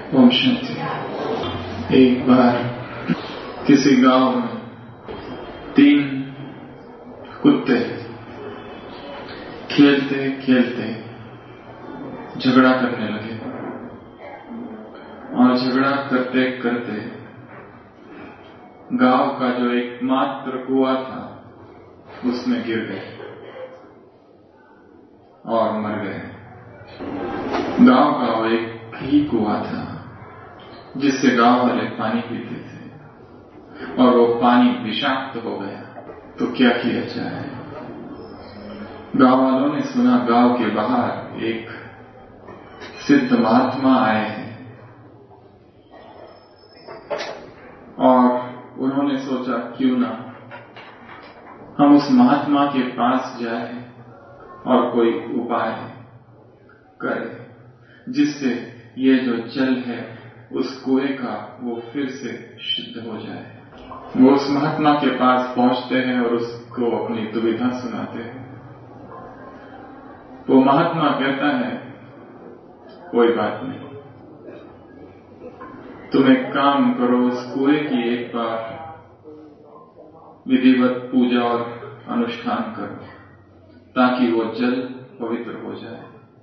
ओम शांति। एक बार किसी गांव में 3 कुत्ते खेलते खेलते झगड़ा करने लगे और झगड़ा करते करते गांव का जो एकमात्र कुआं था उसमें गिर गए और मर गए। गांव का वो एक ही कुआं था जिससे गांव वाले पानी पीते थे और वो पानी विषाक्त हो गया। तो क्या किया जाए? गांव वालों ने सुना गांव के बाहर एक सिद्ध महात्मा आए हैं और उन्होंने सोचा क्यों ना हम उस महात्मा के पास जाए और कोई उपाय करें जिससे ये जो जल है उस कुएं का वो फिर से शुद्ध हो जाए। वो उस महात्मा के पास पहुंचते हैं और उसको अपनी दुविधा सुनाते हैं। वो महात्मा कहता है कोई बात नहीं, तुम एक काम करो, उस कुएं की एक बार विधिवत पूजा और अनुष्ठान करो ताकि वो जल पवित्र हो जाए।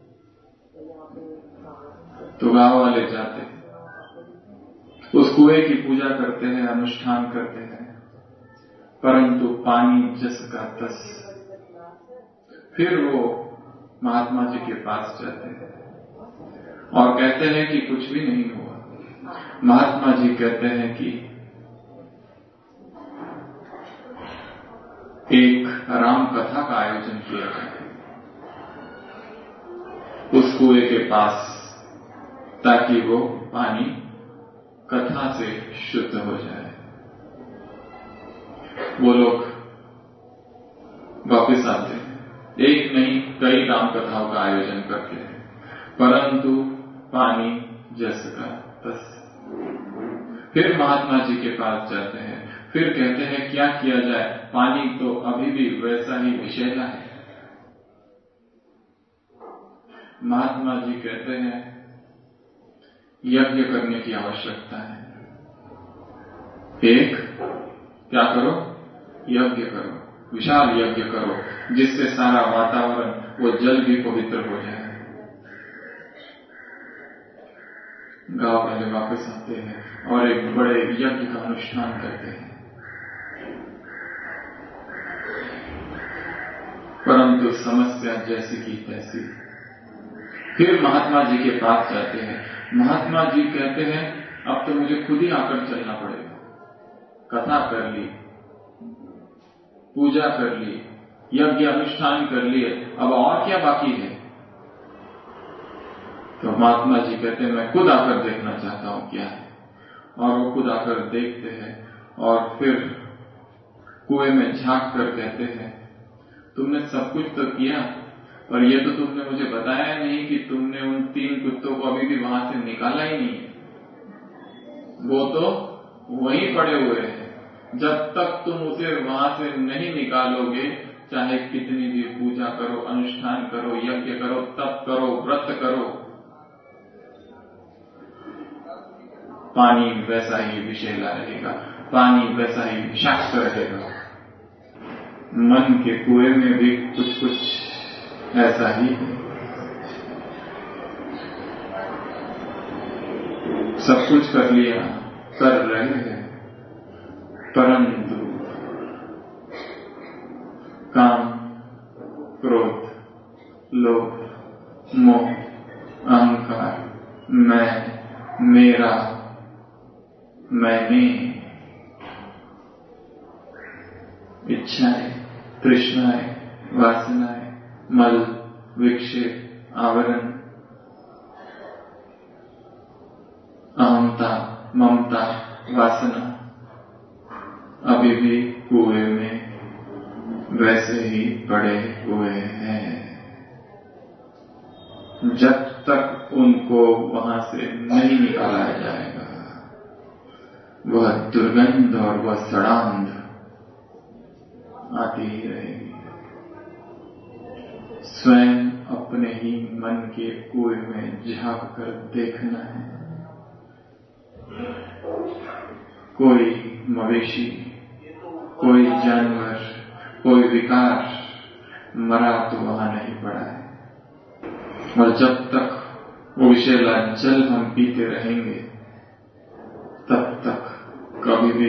तो गांव वाले जाते हैं, उस कुएं की पूजा करते हैं, अनुष्ठान करते हैं, परंतु पानी जस का तस। फिर वो महात्मा जी के पास जाते हैं और कहते हैं कि कुछ भी नहीं हुआ। महात्मा जी कहते हैं कि एक राम कथा का आयोजन किया जाए उस कुएं के पास ताकि वो पानी कथा से शुद्ध हो जाए। वो लोग वापस आते हैं, एक नहीं कई राम कथाओं का आयोजन करते हैं, परंतु पानी जस का तस। फिर महात्मा जी के पास जाते हैं, फिर कहते हैं क्या किया जाए, पानी तो अभी भी वैसा ही विषैला है। महात्मा जी कहते हैं यज्ञ करने की आवश्यकता है। एक क्या करो? यज्ञ करो, विशाल यज्ञ करो जिससे सारा वातावरण वो जल भी पवित्र हो जाए। गांव वाले वापस आते हैं और एक बड़े यज्ञ का अनुष्ठान करते हैं, परंतु समस्या जैसी की तैसी। फिर महात्मा जी के पास जाते हैं। महात्मा जी कहते हैं अब तो मुझे खुद ही आकर चलना पड़ेगा। कथा कर ली, पूजा कर ली, यज्ञ अनुष्ठान कर लिए, अब और क्या बाकी है? तो महात्मा जी कहते हैं मैं खुद आकर देखना चाहता हूं क्या है। और वो खुद आकर देखते हैं और फिर कुएं में झांक कर कहते हैं तुमने सब कुछ तो किया, और ये तो तुमने मुझे बताया नहीं कि तुमने उन 3 कुत्तों को अभी भी वहां से निकाला ही नहीं है। वो तो वहीं पड़े हुए हैं। जब तक तुम उसे वहां से नहीं निकालोगे, चाहे कितनी भी पूजा करो, अनुष्ठान करो, यज्ञ करो, तप करो, व्रत करो, पानी वैसा ही विषैला रहेगा, पानी वैसा ही विषाक्त रहेगा। मन के कुएं में भी कुछ कुछ ऐसा ही है। सब कुछ कर लिया, कर रहे हैं, परंतु काम, क्रोध, लोभ, मोह, अहंकार, मैं, मेरा, मैंने, इच्छाएं, तृष्णाएं, वासनाएं, मल, विक्षेप, आवरण, अहंता, ममता, वासना अभी भी कुएं में वैसे ही पड़े हुए हैं। जब तक उनको वहां से नहीं निकाला जाएगा, वह दुर्गंध और वह सड़ांध आती ही रहेगी। स्वयं अपने ही मन के कुएं में झांक कर देखना है कोई मवेशी, कोई जानवर, कोई विकार मरा तो वहां नहीं पड़ा है। और जब तक वो विषैला जल हम पीते रहेंगे तब तक कभी भी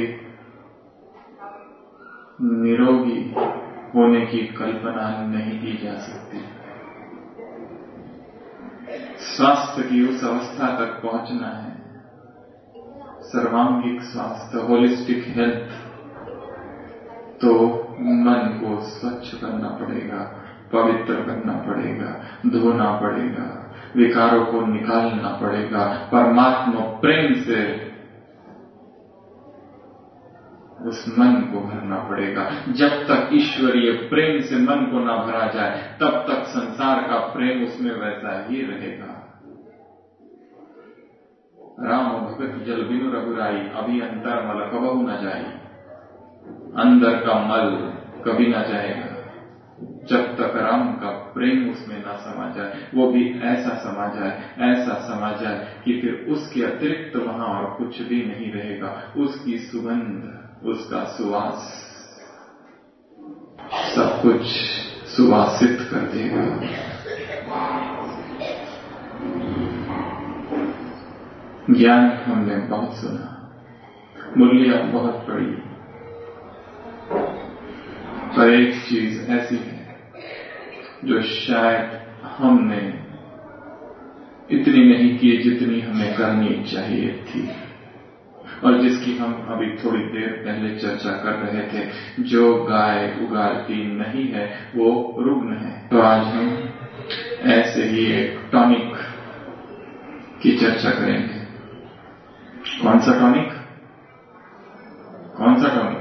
निरोगी होने की कल्पना नहीं की जा सकती। स्वास्थ्य की उस अवस्था तक पहुंचना है, सर्वांगीण स्वास्थ्य, होलिस्टिक हेल्थ, तो मन को स्वच्छ करना पड़ेगा, पवित्र करना पड़ेगा, धोना पड़ेगा, विकारों को निकालना पड़ेगा, परमात्मा प्रेम से उस मन को भरना पड़ेगा। जब तक ईश्वरीय प्रेम से मन को ना भरा जाए तब तक संसार का प्रेम उसमें वैसा ही रहेगा। राम भगत जल बिनु रघुराई, अभी अंतर मल कबहू न जाई। अंदर का मल कभी ना जाएगा जब तक राम का प्रेम उसमें ना समा जाए, वो भी ऐसा समा जाए कि फिर उसके अतिरिक्त वहां और कुछ भी नहीं रहेगा। उसकी सुगंध, उसका सुवास सब कुछ सुवासित कर देगा। ज्ञान हमने बहुत सुना, मूल्य बहुत पड़ी, पर एक चीज ऐसी है जो शायद हमने इतनी नहीं की जितनी हमें करनी चाहिए थी, और जिसकी हम अभी थोड़ी देर पहले चर्चा कर रहे थे। जो गाय उगारती नहीं है वो रुग्ण है। तो आज हम ऐसे ही एक टॉनिक की चर्चा करेंगे। कौन सा टॉनिक? कौन सा टॉनिक?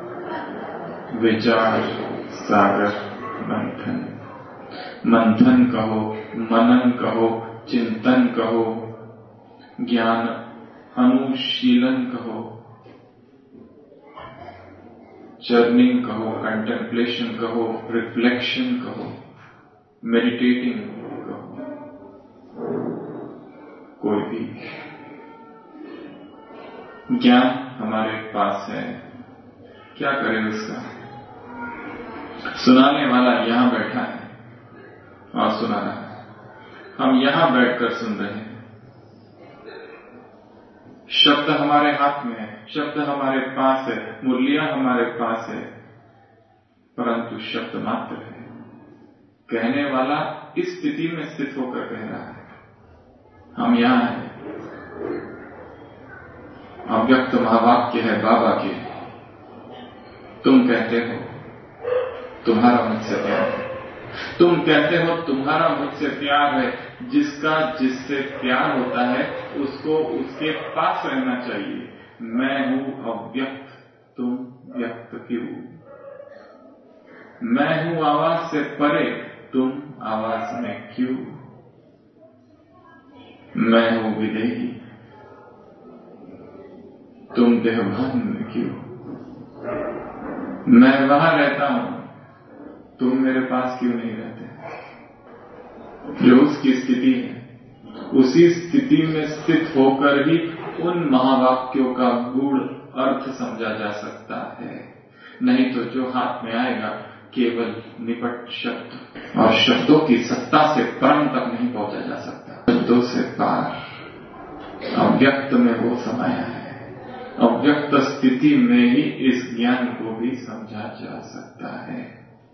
विचार सागर मंथन। मंथन कहो, मनन कहो, चिंतन कहो, ज्ञान अनुशीलन कहो, जर्निंग कहो, कंटेम्पलेशन कहो, रिफ्लेक्शन कहो, मेडिटेटिंग कहो, कोई भी ज्ञान हमारे पास है, क्या करें उसका? सुनाने वाला यहां बैठा है और सुना रहा है, हम यहां बैठकर सुन रहे हैं। शब्द हमारे हाथ में है, शब्द हमारे पास है, मुरलियां हमारे पास है, परंतु शब्द मात्र है। कहने वाला इस स्थिति में स्थित होकर कह रहा है, हम यहां हैं। अव्यक्त महावाक्य है बाबा के, तुम कहते हो तुम्हारा मुझसे प्यार है, तुम कहते हो तुम्हारा मुझसे प्यार है। जिसका जिससे प्यार होता है उसको उसके पास रहना चाहिए। मैं हूं अव्यक्त, तुम व्यक्त क्यों? मैं हूं आवाज से परे, तुम आवाज में क्यों? मैं हूं विदेही, तुम देहभान में क्यों? मैं वहां रहता हूं, तुम मेरे पास क्यों नहीं रहते? जो उसकी स्थिति है, उसी स्थिति में स्थित होकर ही उन महावाक्यों का गूढ़ अर्थ समझा जा सकता है। नहीं तो जो हाथ में आएगा केवल निपट शब्द, और शब्दों की सत्ता से परम तक नहीं पहुंचा जा सकता। शब्दों से पार अव्यक्त में वो समाया है। अव्यक्त स्थिति में ही इस ज्ञान को भी समझा जा सकता है।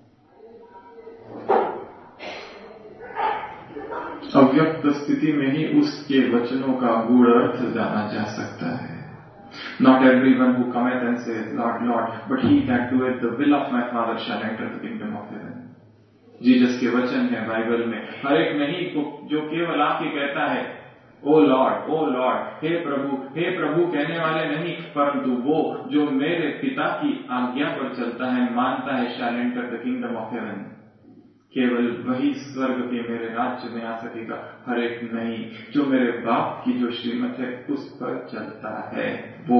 अव्यक्त स्थिति में ही उसके वचनों का गूढ़ अर्थ जाना जा सकता है। Not everyone who cometh and says, Lord, Lord, but he that doeth the will of my Father shall enter the kingdom of heaven. Jesus के वचन है बाइबल में। हर एक नहीं जो केवल आके कहता है ओ लॉर्ड, हे प्रभु कहने वाले नहीं, परंतु वो जो मेरे पिता की आज्ञा पर चलता है, मानता है, shall enter the kingdom of heaven. केवल वही स्वर्ग के मेरे राज्य में आ सकेगा। हर एक नहीं, जो मेरे बाप की जो श्रीमत है उस पर चलता है। वो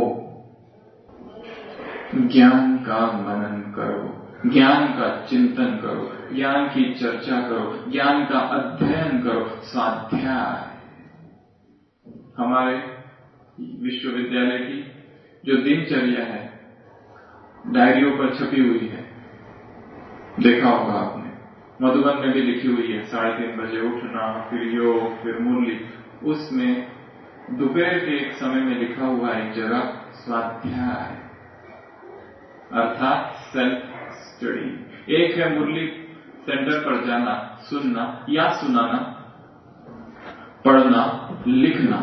ज्ञान का मनन करो, ज्ञान का चिंतन करो, ज्ञान की चर्चा करो, ज्ञान का अध्ययन करो, स्वाध्याय। हमारे विश्वविद्यालय की जो दिनचर्या है डायरियों पर छपी हुई है, देखा होगा आपने, मधुबन में भी लिखी हुई है, 3:30 बजे उठना, फिर योग, फिर मुरली। उसमें दोपहर के एक समय में लिखा हुआ एक जगह स्वाध्याय अर्थात सेल्फ स्टडी। एक है मुरली सेंटर पर जाना, सुनना या सुनाना, पढ़ना, लिखना,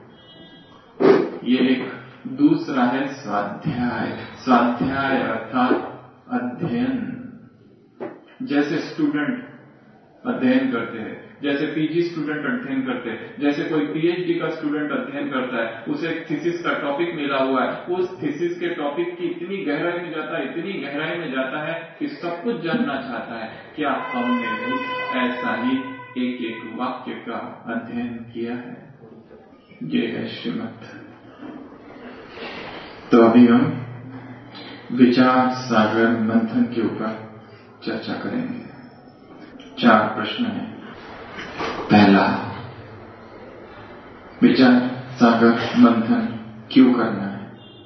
ये एक दूसरा है स्वाध्याय। स्वाध्याय अर्थात अध्ययन। जैसे स्टूडेंट अध्ययन करते हैं, जैसे पीजी स्टूडेंट अध्ययन करते हैं, जैसे कोई पीएचडी का स्टूडेंट अध्ययन करता है, उसे एक थीसिस का टॉपिक मिला हुआ है, उस थीसिस के टॉपिक की इतनी गहराई में जाता है, इतनी गहराई में जाता है कि सब कुछ जानना चाहता है। क्या हमने भी ऐसा ही एक एक वाक्य का अध्ययन किया है? ये है श्रीमद्। तो अभी हम विचार सागर मंथन के ऊपर चर्चा करेंगे। 4 प्रश्न हैं। पहला, विचार सागर मंथन क्यों करना है?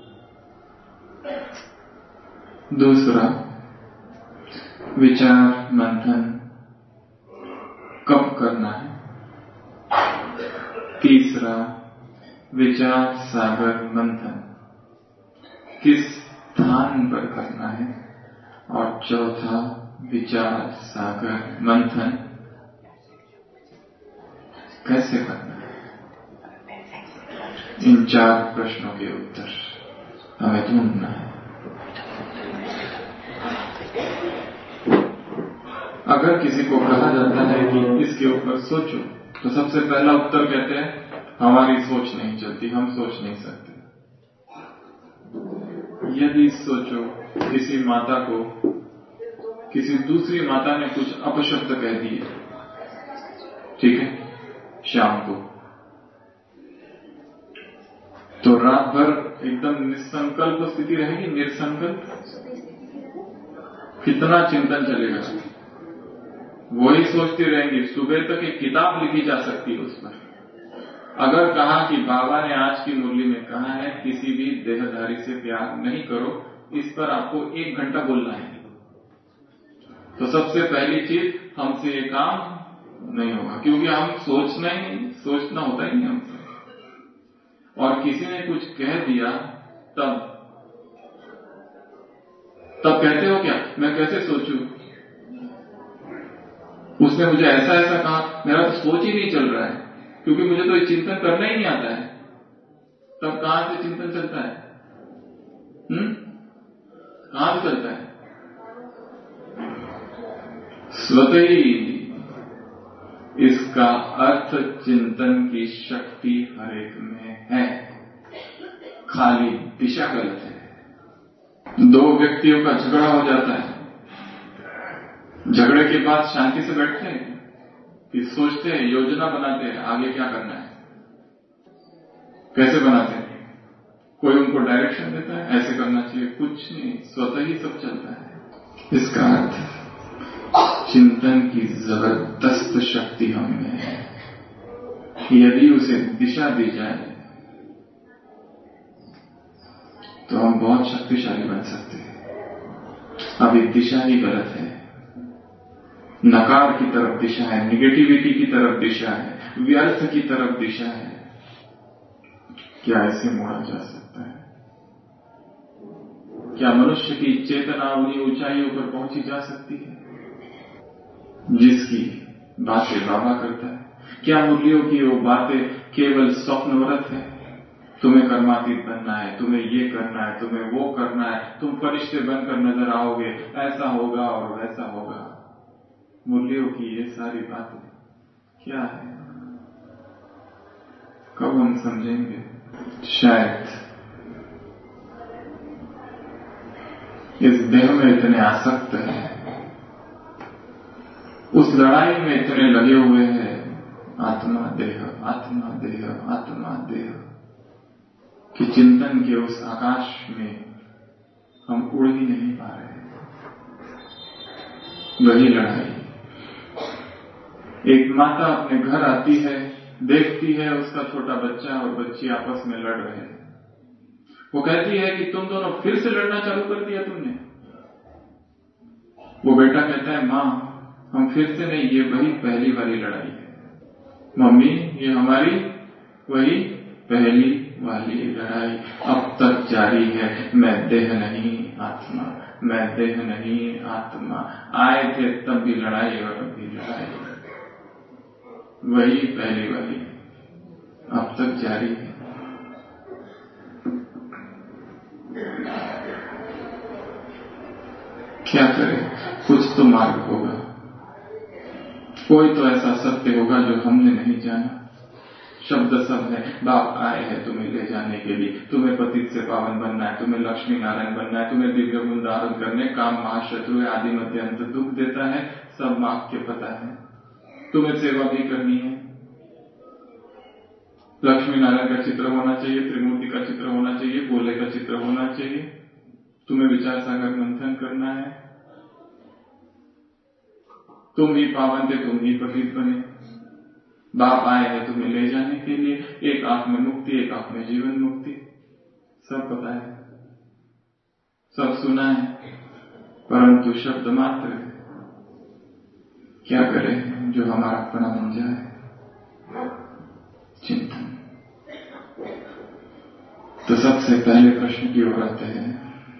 दूसरा, विचार मंथन कब करना है? तीसरा, विचार सागर मंथन किस स्थान पर करना है? और चौथा, विचार सागर मंथन कैसे करना है? इन 4 प्रश्नों के उत्तर हमें ढूंढना है। अगर किसी को कहा जाता है कि इसके ऊपर सोचो, तो सबसे पहला उत्तर कहते हैं हमारी सोच नहीं चलती, हम सोच नहीं सकते। यदि सोचो, किसी माता को किसी दूसरी माता ने कुछ अपशब्द कह दिए, ठीक है, शाम को, तो रात भर एकदम निसंकल्प स्थिति रहेगी, निसंकल्प, कितना चिंतन चलेगा, वही सोचती रहेंगी। सुबह तक एक किताब लिखी जा सकती है उस पर। अगर कहा कि बाबा ने आज की मुरली में कहा है किसी भी देहधारी से प्यार नहीं करो, इस पर आपको 1 घंटा बोलना है, तो सबसे पहली चीज हमसे ये काम नहीं होगा, क्योंकि हम सोचना होता ही नहीं हमसे। और किसी ने कुछ कह दिया, तब कहते हो क्या मैं कैसे सोचूं, उसने मुझे ऐसा कहा, मेरा तो सोच ही नहीं चल रहा है, क्योंकि मुझे तो चिंतन करना ही नहीं आता है। तब कहां से चिंतन चलता है? कहां से चलता है? स्वतः ही इसका अर्थ चिंतन की शक्ति हर एक में है, खाली दिशा गलत है। 2 व्यक्तियों का झगड़ा हो जाता है, झगड़े के बाद शांति से बैठते हैं कि सोचते हैं, योजना बनाते हैं, आगे क्या करना है, कैसे बनाते हैं, कोई उनको डायरेक्शन देता है, ऐसे करना चाहिए, कुछ नहीं, स्वतः ही सब चलता है। इसका अर्थ चिंतन की जबरदस्त शक्ति हमें है, यदि उसे दिशा दी जाए तो हम बहुत शक्तिशाली बन सकते हैं। अभी दिशा ही गलत है, नकार की तरफ दिशा है, निगेटिविटी की तरफ दिशा है, व्यर्थ की तरफ दिशा है। क्या इसे मोड़ा जा सकता है? क्या मनुष्य की चेतना उन्हीं ऊंचाइयों पर पहुंची जा सकती है जिसकी बातें बाबा करता है? क्या मुरलियों की वो बातें केवल स्वप्नवत है? तुम्हें कर्मातीत बनना है, तुम्हें ये करना है, तुम्हें वो करना है, तुम फरिश्ते बनकर नजर आओगे, ऐसा होगा और वैसा होगा। मुरलियों की ये सारी बातें क्या है? कब हम समझेंगे? शायद इस देह में इतने आसक्त हैं, उस लड़ाई में इतने लगे हुए हैं, आत्मा देह आत्मा देह आत्मा देह, कि चिंतन के उस आकाश में हम उड़ ही नहीं पा रहे। वही लड़ाई, एक माता अपने घर आती है, देखती है उसका छोटा बच्चा और बच्ची आपस में लड़ रहे हैं। वो कहती है कि तुम दोनों फिर से लड़ना चालू कर दिया तुमने। वो बेटा कहता है माँ हम फिर से नहीं, ये वही पहली वाली लड़ाई है। मम्मी ये हमारी वही पहली वाली लड़ाई अब तक जारी है। मैं देह नहीं आत्मा, मैं देह नहीं आत्मा। आए थे तब भी लड़ाई और अब भी लड़ाई, वही पहली वाली अब तक जारी है। क्या करें, कुछ तो मार्ग होगा, कोई तो ऐसा सत्य होगा जो हमने नहीं जाना। शब्द सब है, बाप आए हैं तुम्हें ले जाने के लिए, तुम्हें पतित से पावन बनना है, तुम्हें लक्ष्मी नारायण बनना है, तुम्हें दिव्य गुण धारण करने, काम महाशत्रु है, आदि मध्य अंत दुख देता है, सब माप के पता है। तुम्हें सेवा भी करनी है, लक्ष्मी नारायण का चित्र होना चाहिए, त्रिमूर्ति का चित्र होना चाहिए, भोले का चित्र होना चाहिए, तुम्हें विचार सागर मंथन करना है। तुम ही पावन थे, तुम ही पतित बने, बाप आए हैं तुम्हें ले जाने के लिए, एक आंख में मुक्ति, एक आंख में जीवन मुक्ति, सब पता है, सब सुना है, परंतु शब्द मात्र है। क्या करें जो हमारा अपना बन जाए? चिंतन। तो सबसे पहले प्रश्न की ओर आते हैं,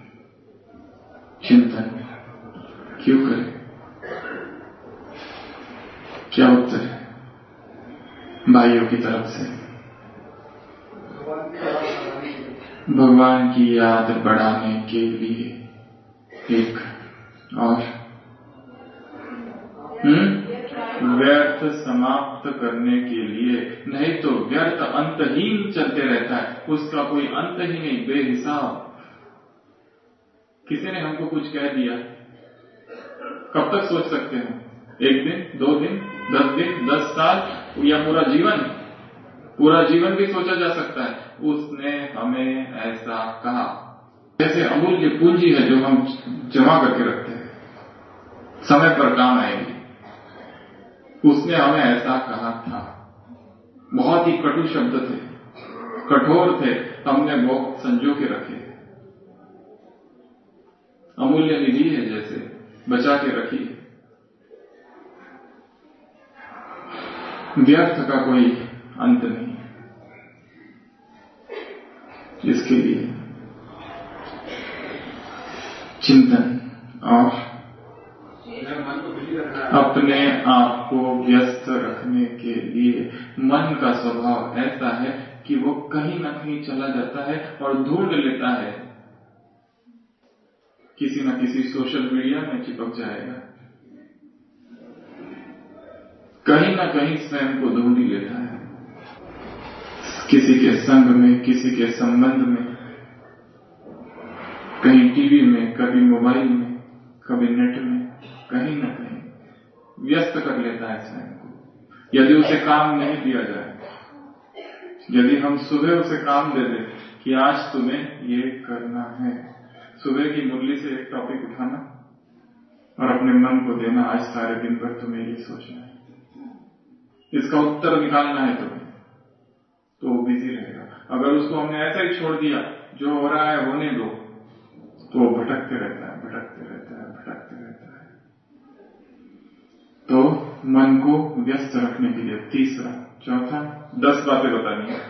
चिंतन क्यों करें? क्या उत्तर है भाइयों की तरफ से? भगवान की याद बढ़ाने के लिए, एक और व्यर्थ समाप्त करने के लिए, नहीं तो व्यर्थ अंतहीन चलते रहता है, उसका कोई अंत ही नहीं, बेहिसाब। किसी ने हमको कुछ कह दिया, कब तक सोच सकते हैं? एक दिन, 2 दिन, 10 दिन, 10 साल या पूरा जीवन? पूरा जीवन भी सोचा जा सकता है। उसने हमें ऐसा कहा, जैसे अमूल्य पूंजी है जो हम जमा करके रखते हैं, समय पर काम आएगी। उसने हमें ऐसा कहा था। बहुत ही कटु शब्द थे, कठोर थे, हमने बहुत संजो के रखे। अमूल्य निधि है, जैसे बचा के रखी। व्यर्थ का कोई अंत नहीं है। इसके लिए चिंतन और अपने आप को व्यस्त रखने के लिए, मन का स्वभाव ऐसा है कि वो कहीं ना कहीं चला जाता है और ढूंढ लेता है, किसी न किसी सोशल मीडिया में चिपक जाएगा, कहीं ना कहीं स्वयं को ढूंढ ही लेता है, किसी के संग में, किसी के संबंध में, कहीं टीवी में, कभी मोबाइल में, कभी नेट में, कहीं ना कहीं व्यस्त कर लेता है स्वयं को। यदि उसे काम नहीं दिया जाए, यदि हम सुबह उसे काम दे दें कि आज तुम्हें ये करना है, सुबह की मुरली से एक टॉपिक उठाना और अपने मन को देना, आज सारे दिन पर तुम्हें ये सोचना है, इसका उत्तर निकालना है तुम्हें, तो वो बिजी रहेगा। अगर उसको हमने ऐसा ही छोड़ दिया, जो हो रहा है होने दो, तो वो भटकते रहता है, भटकते रहता है, भटकते रहता है। तो मन को व्यस्त रखने के लिए तीसरा, चौथा, 10 बातें बतानी है।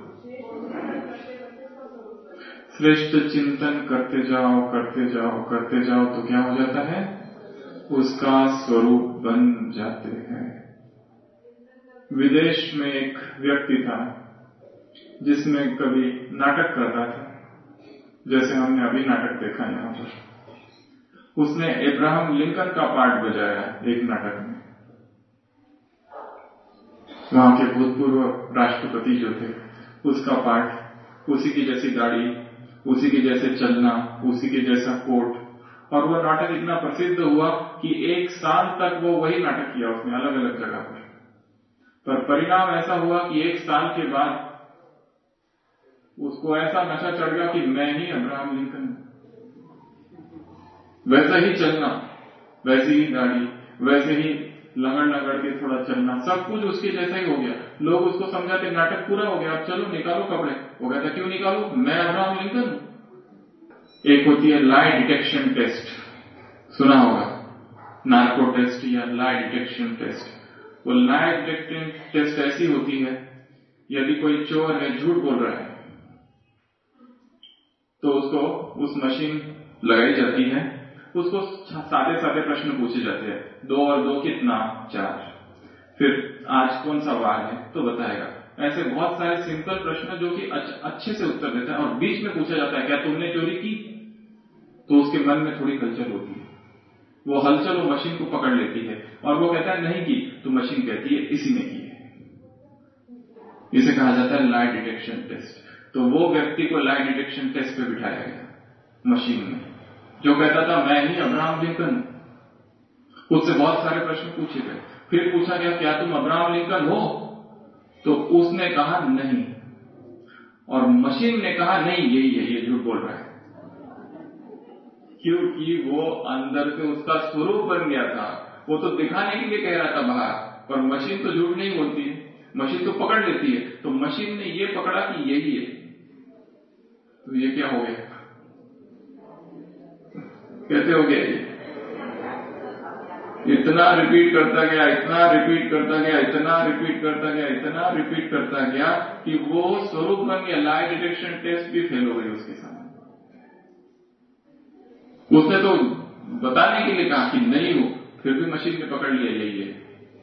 श्रेष्ठ चिंतन करते जाओ, करते जाओ, करते जाओ, तो क्या हो जाता है? उसका स्वरूप बन जाते हैं। विदेश में एक व्यक्ति था जिसमें कभी नाटक करता था, जैसे हमने अभी नाटक देखा यहाँ पर। उसने अब्राहम लिंकन का पार्ट बजाया एक नाटक में। वहां के भूतपूर्व राष्ट्रपति जो थे, उसका पार्ट, उसी की जैसी गाड़ी, उसी के जैसे चलना, उसी के जैसा कोट, और वो नाटक इतना प्रसिद्ध हुआ कि 1 साल तक वो वही नाटक किया उसने, अलग अलग जगह पर परिणाम ऐसा हुआ कि 1 साल के बाद उसको ऐसा नशा चढ़ गया कि मैं ही अब्राहम लिंकन हूं। वैसा ही चलना, वैसी ही गाड़ी, वैसे ही लगड़ लगड़ के थोड़ा चलना, सब कुछ उसके जैसा ही हो गया। लोग उसको समझाते नाटक पूरा हो गया, अब चलो निकालो कपड़े। वो कहता क्यों निकालो, मैं अब्राहम लिंकन हूं। एक होती है लाई डिटेक्शन टेस्ट, सुना होगा, नार्को टेस्ट या लाई डिटेक्शन टेस्ट। वो लाई डिटेक्शन टेस्ट ऐसी होती है, यदि कोई चोर है झूठ बोल रहा है तो उसको उस मशीन लगाई जाती है, उसको सादे सादे प्रश्न पूछे जाते हैं, 2 और 2 कितना, 4, फिर आज कौन सा वार है तो बताएगा। ऐसे बहुत सारे सिंपल प्रश्न जो कि अच्छे से उत्तर देता है, और बीच में पूछा जाता है क्या तुमने चोरी की, तो उसके मन में थोड़ी हलचल होती है। वो हलचल वो मशीन को पकड़ लेती है और वो कहता है नहीं की, तो मशीन कहती है इसी ने की है। इसे कहा जाता है लाई डिटेक्शन टेस्ट। तो वो व्यक्ति को लाई डिटेक्शन टेस्ट पे बिठाया गया मशीन में, जो कहता था मैं ही अब्राहम लिंकन। उससे बहुत सारे प्रश्न पूछे गए, फिर पूछा गया क्या तुम अब्राहम लिंकन हो, तो उसने कहा नहीं, और मशीन ने कहा नहीं यही है, ये झूठ बोल रहा है। क्योंकि वो अंदर से उसका स्वरूप बन गया था, वो तो दिखाने के लिए कह रहा था बाहर, पर मशीन तो झूठ नहीं बोलती है, मशीन तो पकड़ लेती है। तो मशीन ने ये पकड़ा कि यही है, तो ये क्या हो गया, कैसे हो गया ये? इतना रिपीट करता गया, इतना रिपीट करता गया, इतना रिपीट करता गया, इतना रिपीट करता गया कि वो स्वरूप बन गया। लाई डिटेक्शन टेस्ट भी फेल हो गई उसके सामने। उसने तो बताने के लिए कहा कि नहीं हो, फिर भी मशीन ने पकड़ लिया यही है।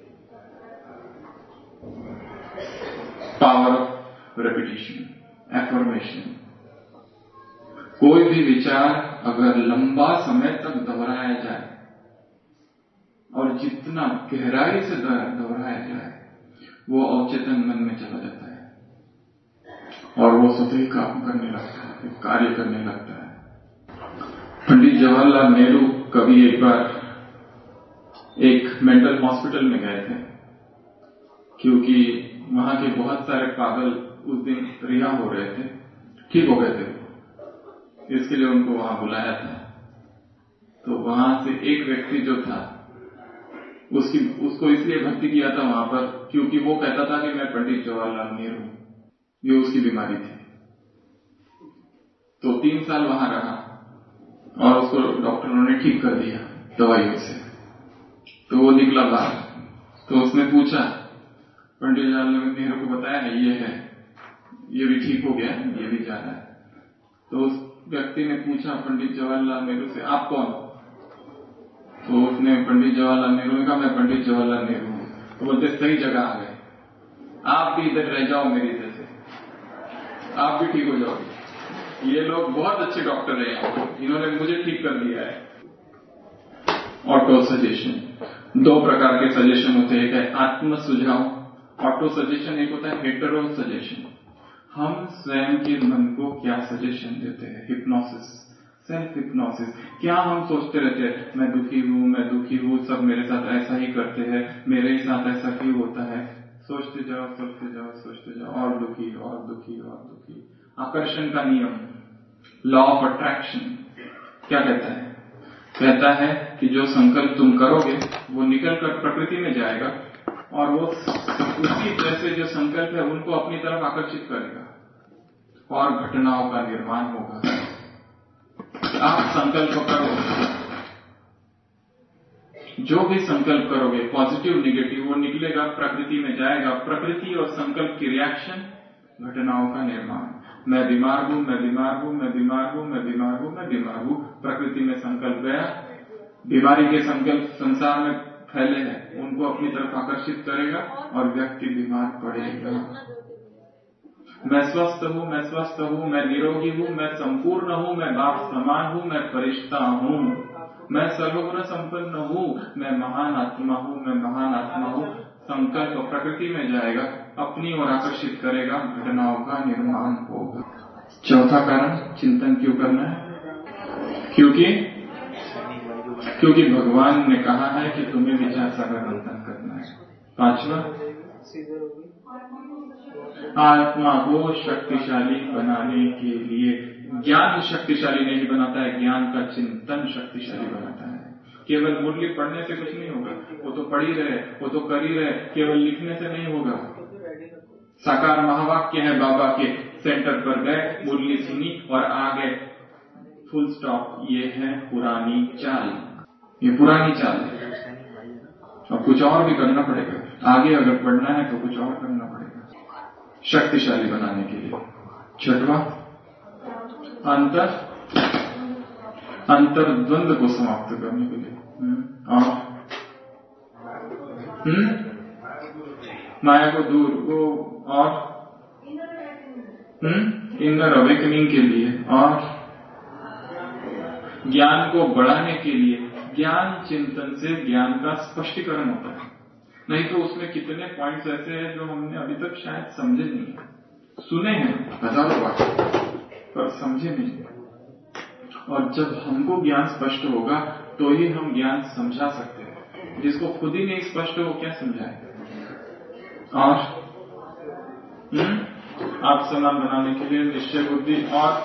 Power of repetition, affirmation. कोई भी विचार अगर लंबा समय तक दोहराया जाए और जितना गहराई से दोहराया जाए, वो अवचेतन मन में चला जाता है और वो स्वतः ही काम करने लगता है, कार्य करने लगता है। पंडित जवाहरलाल नेहरू कभी एक बार एक मेंटल हॉस्पिटल में गए थे, क्योंकि वहां के बहुत सारे पागल उस दिन रिहा हो रहे थे, ठीक हो गए थे, इसके लिए उनको वहां बुलाया था। तो वहां से एक व्यक्ति जो था उसको इसलिए भर्ती किया था वहां पर क्योंकि वो कहता था कि मैं पंडित जवाहरलाल नेहरू हूं, ये उसकी बीमारी थी। तो 3 साल वहां रहा और उसको डॉक्टरों ने ठीक कर दिया दवाइयों से। तो वो निकला बाहर, तो उसने पूछा, पंडित जवाहरलाल नेहरू को बताया है ये है, ये भी ठीक हो गया, ये भी जा रहा है। तो उस व्यक्ति ने पूछा पंडित जवाहरलाल नेहरू से, आप कौन? तो उसने पंडित जवाहरलाल नेहरू ने कहा मैं पंडित जवाहरलाल नेहरू हूं। तो बोलते सही जगह आ गए, आप भी इधर रह जाओ मेरी इधर से, आप भी ठीक हो जाओगे। ये लोग बहुत अच्छे डॉक्टर हैं, इन्होंने मुझे ठीक कर दिया है। ऑटो सजेशन, 2 प्रकार के सजेशन होते हैं, एक है आत्म सुझाव ऑटो सजेशन, एक होता है हेटेरो सजेशन। हम स्वयं के मन को क्या सजेशन देते हैं, हिप्नोसिस, सेल्फ हिप्नोसिस। क्या हम सोचते रहते हैं मैं दुखी हूं, सब मेरे साथ ऐसा ही करते हैं, मेरे ही साथ ऐसा क्यों होता है। सोचते जाओ सोचते जाओ सोचते जाओ, और दुखी और दुखी और दुखी। आकर्षण का नियम, लॉ ऑफ अट्रैक्शन क्या कहता है? कहता है कि जो संकल्प तुम करोगे वो निकलकर प्रकृति में जाएगा और वो उसी जैसे जो संकल्प है उनको अपनी तरफ आकर्षित करेगा और घटनाओं का निर्माण होगा। आप संकल्प करो, जो भी संकल्प करोगे पॉजिटिव निगेटिव, वो निकलेगा, प्रकृति में जाएगा। प्रकृति और संकल्प की रिएक्शन, घटनाओं का निर्माण। मैं बीमार हूं, मैं बीमार हूं, मैं बीमार हूं, मैं बीमार हूं, मैं बीमार हूं। प्रकृति में संकल्प गया, बीमारी के संकल्प संसार में फैले हैं, उनको अपनी तरफ आकर्षित करेगा और व्यक्ति बीमार पड़ेगा। मैं स्वस्थ हूं, मैं स्वस्थ हूं, मैं निरोगी हूं, मैं संपूर्ण हूं, मैं बाप समान हूं, मैं फरिश्ता हूं, मैं सर्वगुण संपन्न हूं, मैं महान आत्मा हूं, मैं महान आत्मा हूं। संकल्प प्रकृति में जाएगा, अपनी ओर आकर्षित करेगा, घटनाओं का निर्माण होगा। चौथा कारण चिंतन क्यों करना है? क्योंकि भगवान ने कहा है कि तुम्हें विचार सागर मंथन करना है। 5वां, आत्मा को शक्तिशाली बनाने के लिए, ज्ञान शक्तिशाली नहीं बनाता है, ज्ञान का चिंतन शक्तिशाली बनाता है। केवल मुरली पढ़ने से कुछ नहीं होगा, वो तो पढ़ ही रहे, वो तो कर ही रहे, केवल लिखने से नहीं होगा। साकार महावाक्य है बाबा के, सेंटर पर गए, मुरली सुनी और आगे फुल स्टॉप। ये है पुरानी चाल, ये पुरानी चाल है। अब कुछ और भी करना पड़ेगा, आगे अगर पढ़ना है तो कुछ और करना पड़ेगा शक्तिशाली बनाने के लिए। छठवां, अंतर द्वंद्व को समाप्त करने के लिए। और माया को दूर को, और इनर अवेकनिंग के लिए, और ज्ञान को बढ़ाने के लिए। ज्ञान चिंतन से ज्ञान का स्पष्टीकरण होता है, नहीं तो उसमें कितने पॉइंट्स ऐसे हैं जो हमने अभी तक शायद समझे नहीं, सुने हैं हजारों बार पर समझे नहीं। और जब हमको ज्ञान स्पष्ट होगा तो ही हम ज्ञान समझा सकते हैं। जिसको खुद ही नहीं स्पष्ट हो क्या समझाए। और आप समान बनाने के लिए निश्चय बुद्धि और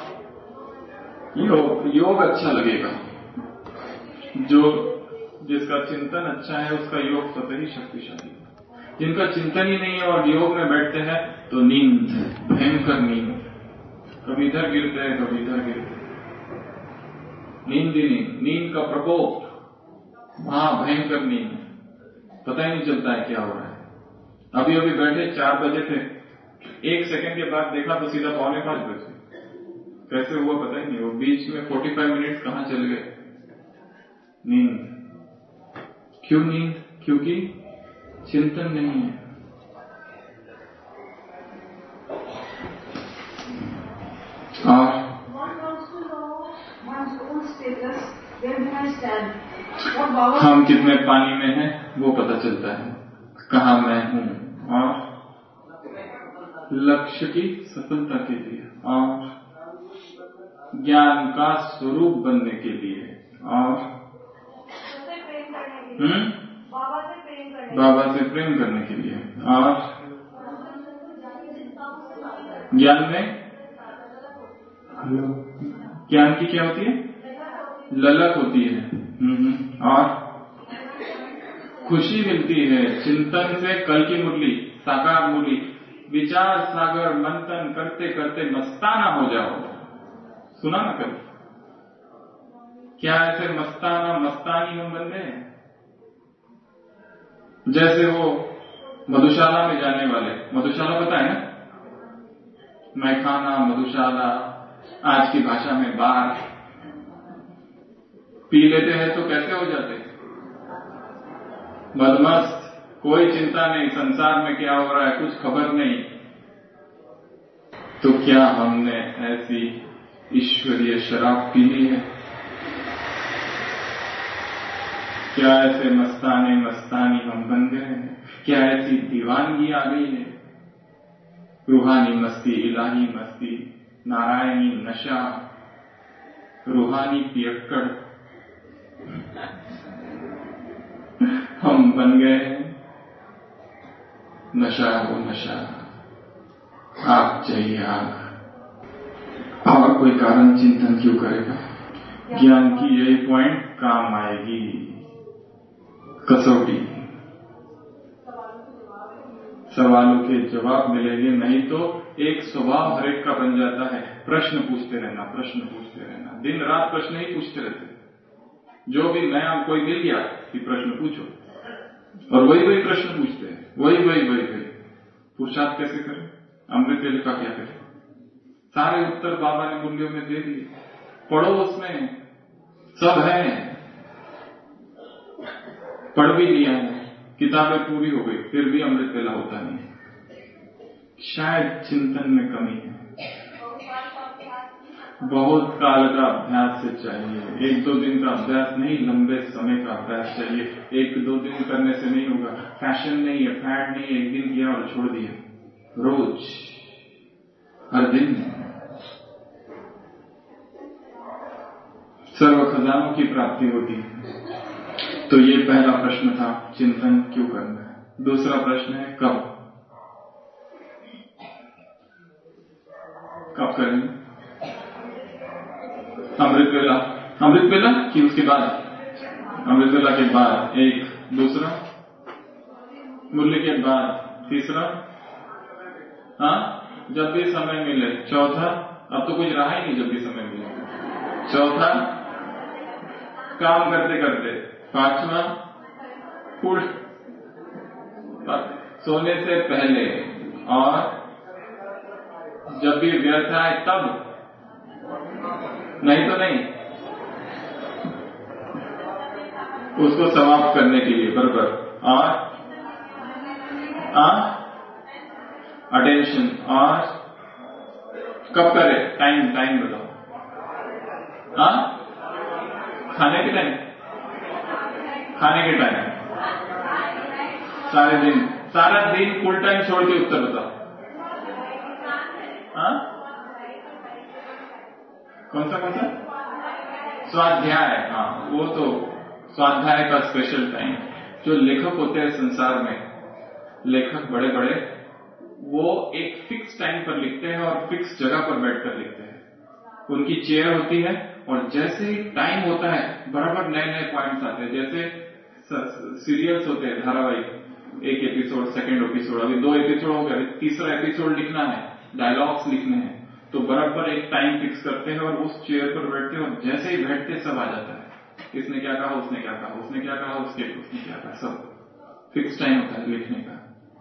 योग अच्छा लगेगा। जो जिसका चिंतन अच्छा है उसका योग स्वतः ही शक्तिशाली है। जिनका चिंतन ही नहीं है और योग में बैठते हैं तो नींद, भयंकर नींद, कभी इधर गिरते हैं कभी इधर गिरते हैं, नींद ही नींद का प्रकोप, भयंकर नींद, पता ही नहीं चलता है क्या हो रहा है। अभी अभी बैठे 4 बजे थे, 1 सेकंड के बाद देखा तो सीधा 4:45 बजे। कैसे हुआ पता ही नहीं, वो बीच में 45 मिनट कहाँ चल गए। नींद, क्यों नींद? क्योंकि चिंतन नहीं है। और हम कितने पानी में हैं वो पता चलता है, कहाँ मैं हूँ। और लक्ष्य की सफलता के लिए, और ज्ञान का स्वरूप बनने के लिए, और बाबा से प्रेम करने के लिए, और ज्ञान में ज्ञान की क्या होती है? ललक होती है। और खुशी मिलती है चिंतन से। कल की मुरली, साकार मुरली, विचार सागर मंथन करते करते मस्ताना हो जाओ, सुना ना कल? क्या ऐसे मस्ताना मस्तानी हम बन गए? जैसे वो मधुशाला में जाने वाले, मधुशाला पता है ना, मैखाना, मधुशाला, आज की भाषा में बार, पी लेते हैं तो कैसे हो जाते हैं? मदमस्त, कोई चिंता नहीं, संसार में क्या हो रहा है कुछ खबर नहीं। तो क्या हमने ऐसी ईश्वरीय शराब पी ली है? क्या ऐसे मस्ताने मस्तानी हम बन गए हैं? क्या ऐसी दीवानगी आ गई है? रूहानी मस्ती, इलाही मस्ती, नारायणी नशा, रूहानी पियक्कड़ हम बन गए हैं। नशा वो नशा, आग चाहिए आग। और कोई कारण चिंतन क्यों करेगा? ज्ञान की यही पॉइंट काम आएगी, कसौटी, सवालों के जवाब मिलेंगे। नहीं तो एक स्वभाव हर एक का बन जाता है, प्रश्न पूछते रहना, प्रश्न पूछते रहना, दिन रात प्रश्न ही पूछते रहते। जो भी नया कोई मिल गया कि प्रश्न पूछो, और वही प्रश्न पूछते हैं, वही पुरुषार्थ कैसे करें? अमृत वेले का क्या करें? सारे उत्तर बाबा ने मुरलियों में दे दिए, पढ़ो, उसमें सब है, पढ़ भी लिया है, किताबें पूरी हो गई, फिर भी अमृत वेला होता नहीं। शायद चिंतन में कमी है। बहुत काल का अभ्यास से चाहिए, 1-2 दिन का अभ्यास नहीं, लंबे समय का अभ्यास चाहिए। 1-2 दिन करने से नहीं होगा, फैशन नहीं है, फैड नहीं है, 1 दिन किया और छोड़ दिया। रोज, हर दिन सर्व खजानों की प्राप्ति होती है। तो ये पहला प्रश्न था, चिंतन क्यों करना है। दूसरा प्रश्न है कब करेंगे? अमृत वेला कि उसके बाद? अमृतवेला के बाद एक दूसरा, मुरली के बाद तीसरा, हाँ जब भी समय मिले चौथा, अब तो कुछ रहा ही नहीं जब भी समय मिले, चौथा काम करते करते, पांचवा फूड सोने से पहले, और जब भी व्यर्थ आए तब, नहीं तो नहीं, उसको समाप्त करने के लिए बराबर, और अटेंशन, और कब करे, टाइम बताओ, खाने के टाइम, सारा दिन फुल टाइम छोड़ के उत्तर बताओ। कौन सा स्वाध्याय, हाँ वो तो स्वाध्याय का स्पेशल टाइम। जो लेखक होते हैं संसार में, लेखक बड़े बड़े, वो एक फिक्स टाइम पर लिखते हैं और फिक्स जगह पर बैठकर लिखते हैं। उनकी चेयर होती है और जैसे ही टाइम होता है बराबर नए नए पॉइंट्स आते हैं। जैसे सीरियल्स होते हैं, धारावाहिक, एक एपिसोड, सेकंड एपिसोड, अभी 2 एपिसोड हो गया, तीसरा एपिसोड लिखना है, डायलॉग्स लिखने हैं, तो बराबर एक टाइम फिक्स करते हैं और उस चेयर पर बैठते हैं और जैसे ही बैठते सब आ जाता है। किसने क्या कहा, उसने क्या कहा, उसने क्या कहा, उसने क्या कहा, सब फिक्स टाइम होता है लिखने का।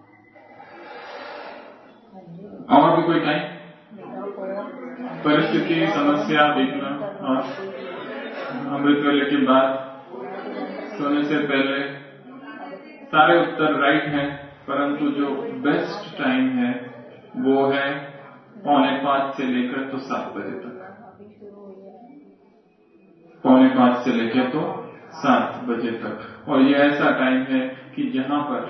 और भी कोई टाइम, परिस्थिति, समस्या देखना, और अमृतवेले के बाद, सोने से पहले, सारे उत्तर राइट हैं, परंतु जो बेस्ट टाइम है वो है 4:45 से लेकर तो 7 बजे तक, 4:45 से लेकर तो 7 बजे तक। और ये ऐसा टाइम है कि जहां पर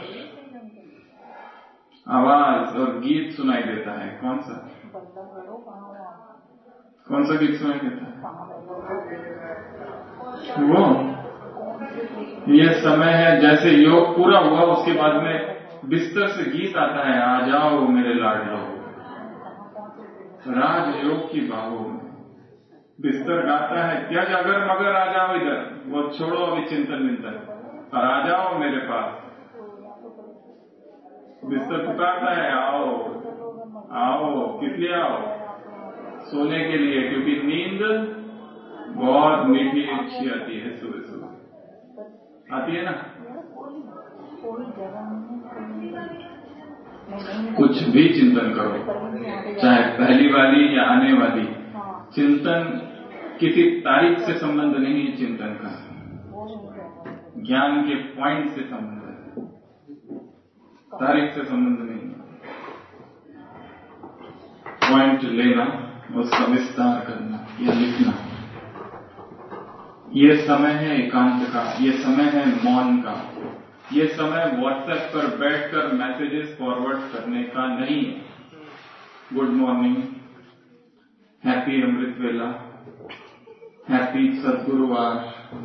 आवाज और गीत सुनाई देता है। कौन सा गीत सुनाई देता है? वो ये समय है, जैसे योग पूरा हुआ उसके बाद में बिस्तर से गीत आता है, आ जाओ मेरे लाडलो, राजयोग की बाहों में। बिस्तर गाता है, क्या अगर मगर आ जाओ इधर, वो छोड़ो अभी चिंतन विंतन और आ जाओ मेरे पास। बिस्तर पुकारता है, आओ आओ, किस लिए आओ? सोने के लिए, क्योंकि नींद बहुत मीठी अच्छी आती है, सुबह सुबह आती है ना। कुछ भी चिंतन करो, चाहे पहली वाली या आने वाली, चिंतन किसी तारीख से संबंध नहीं है। चिंतन का ज्ञान के पॉइंट से संबंध है, तारीख से संबंध नहीं। पॉइंट लेना, उसका विस्तार करना या लिखना। ये समय है एकांत का, ये समय है मौन का, ये समय व्हाट्सएप पर बैठकर मैसेजेस फॉरवर्ड करने का नहीं। गुड मॉर्निंग, हैप्पी अमृतवेला, हैप्पी सद्गुरुवार।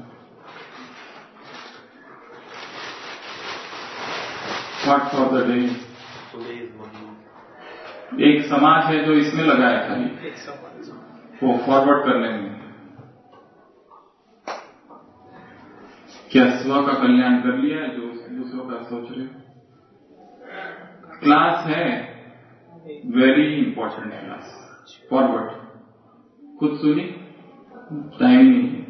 What for the day. एक समाज है जो इसमें लगा है खाली, वो फॉरवर्ड करने में। क्या स्व का कल्याण कर लिया है जो दूसरों का सोच रहे हो? क्लास है, वेरी इंपॉर्टेंट क्लास, फॉरवर्ड। खुद सुनी, टाइम नहीं है।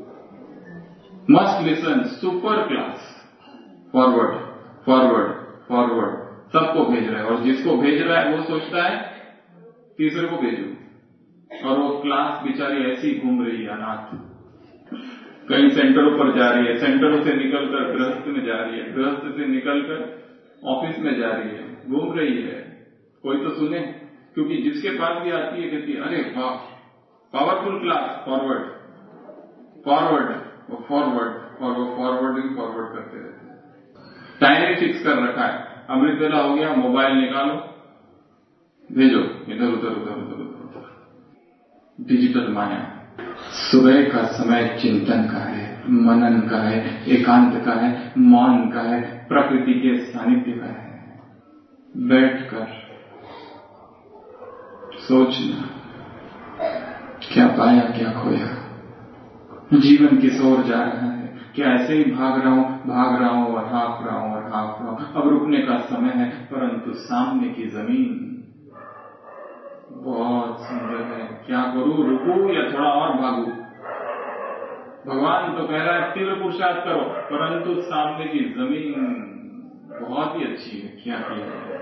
Must listen, super class, forward forward forward, सबको भेज रहा है। और जिसको भेज रहा है वो सोचता है तीसरे को भेजू, और वो क्लास बेचारी ऐसी घूम रही है अनाथ। कई सेंटरों पर जा रही है, सेंटरों से निकलकर गृहस्थ में जा रही है, गृहस्थ से निकलकर ऑफिस में जा रही है, घूम रही है। कोई तो सुने, क्योंकि जिसके पास भी आती है कहती है अरे वाह, powerful class, forward forward forward, और वो फॉरवर्डिंग फॉरवर्ड करते रहते हैं। टाइम फिक्स कर रखा है, अमृतवेला हो गया, मोबाइल निकालो, भेजो इधर उधर उधर उधर उधर। डिजिटल माया। सुबह का समय चिंतन का है, मनन का है, एकांत का है, मौन का है, प्रकृति के सानिध्य का है। बैठकर सोचना, क्या पाया क्या खोया, जीवन किस ओर जा रहा है, क्या ऐसे ही भाग रहा हूं और हाँफ रहा हूं। अब रुकने का समय है, परंतु सामने की जमीन बहुत सुंदर है। क्या करूं, रुकूं या थोड़ा और भागूं? भगवान तो कह रहा है तीव्र पुरुषार्थ करो, परंतु सामने की जमीन बहुत ही अच्छी है, क्या किया जाए?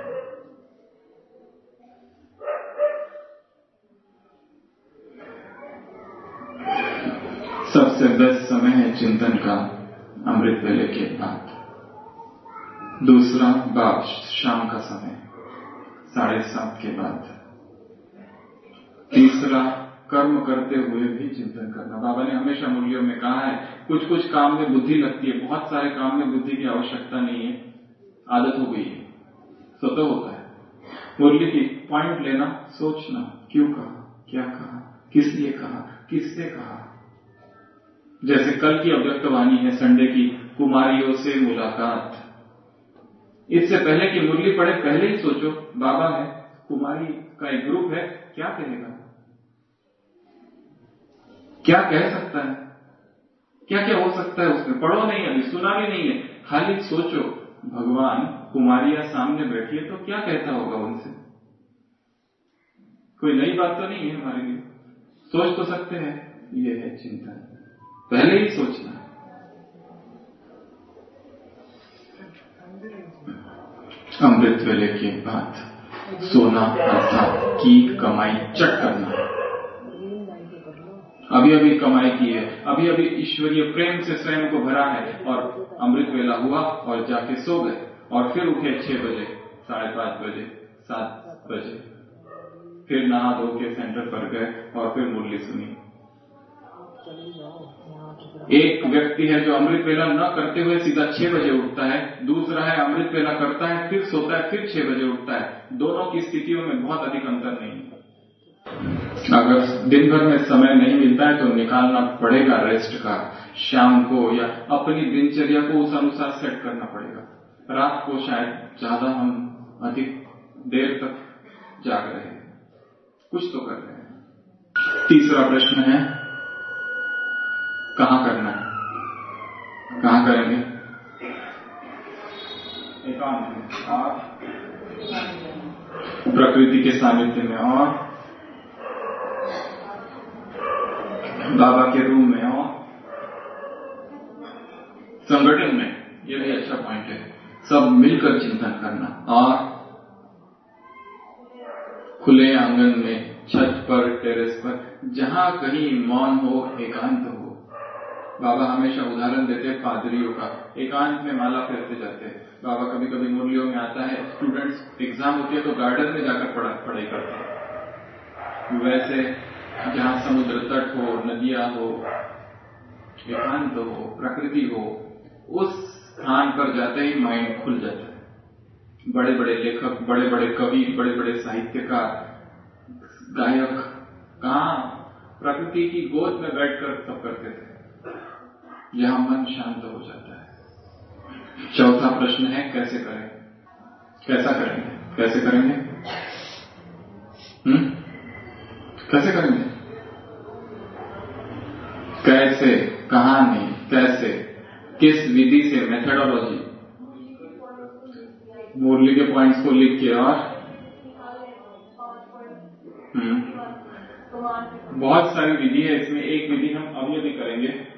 सबसे बेस्ट समय है चिंतन का अमृत वेले के बाद। दूसरा बाप शाम का समय 7:30 के बाद। तीसरा कर्म करते हुए भी चिंतन करना। बाबा ने हमेशा मुरलियों में कहा है, कुछ कुछ काम में बुद्धि लगती है, बहुत सारे काम में बुद्धि की आवश्यकता नहीं है, आदत हो गई है, स्वतः होता है। मुरली की पॉइंट लेना, सोचना, क्यों कहा, क्या कहा, किस लिए कहा, किससे कहा। जैसे कल की अव्यक्त वाणी है संडे की, कुमारियों से मुलाकात। इससे पहले कि मुरली पढ़े पहले ही सोचो, बाबा है, कुमारी का एक ग्रुप है, क्या कहेगा, क्या कह सकता है, क्या क्या हो सकता है उसमें। पढ़ो नहीं, अभी सुना भी नहीं है, खाली सोचो भगवान कुमारियां सामने बैठी है तो क्या कहता होगा उनसे। कोई नई बात तो नहीं है हमारे लिए, सोच तो सकते हैं। ये है चिंतन, पहले ही सोचना। अमृत वेले के बाद सोना अर्थात की कमाई चट करना। अभी अभी कमाई की है, अभी अभी ईश्वरीय प्रेम से स्वयं को भरा है और अमृत वेला हुआ और जाके सो गए और फिर उठे 6 बजे, 5:30 बजे, 7 बजे, फिर नहा धो के सेंटर पर गए और फिर मुरली सुनी। एक व्यक्ति है जो अमृत वेला न करते हुए सीधा 6 बजे उठता है, दूसरा है अमृत वेला करता है फिर सोता है फिर 6 बजे उठता है। दोनों की स्थितियों में बहुत अधिक अंतर नहीं है। अगर दिन भर में समय नहीं मिलता है तो निकालना पड़ेगा रेस्ट का, शाम को या अपनी दिनचर्या को उस अनुसार सेट करना पड़ेगा। रात को शायद ज्यादा हम अधिक देर तक जाग रहे हैं, कुछ तो कर रहे हैं। तीसरा प्रश्न है कहां करना है, कहां करेंगे? एकांत में और प्रकृति के सानिध्य में और बाबा के रूम में और संगठन में। ये भी अच्छा पॉइंट है, सब मिलकर चिंतन करना। और खुले आंगन में, छत पर, टेरेस पर, जहां कहीं मौन हो, एकांत हो। बाबा हमेशा उदाहरण देते हैं पादरियों का, एकांत में माला फेरते जाते हैं। बाबा कभी कभी मुरलियों में आता है, स्टूडेंट्स एग्जाम होती है तो गार्डन में जाकर पढ़ाई करते हैं। वैसे जहां समुद्र तट हो, नदियां हो, एकांत हो, प्रकृति हो, उस स्थान पर जाते ही माइंड खुल जाता है। बड़े बड़े लेखक, बड़े बड़े कवि, बड़े बड़े साहित्यकार, गायक कहां प्रकृति की गोद में बैठकर सब करते थे, जहां मन शांत हो जाता है। चौथा प्रश्न है कैसे करें, कैसा करेंगे, कैसे करेंगे? कैसे करेंगे? कैसे, कहां नहीं, कैसे, किस विधि से, मेथडोलॉजी। मुरली के पॉइंट्स को लिख के और बहुत सारी विधि है इसमें। एक विधि हम अभी करेंगे,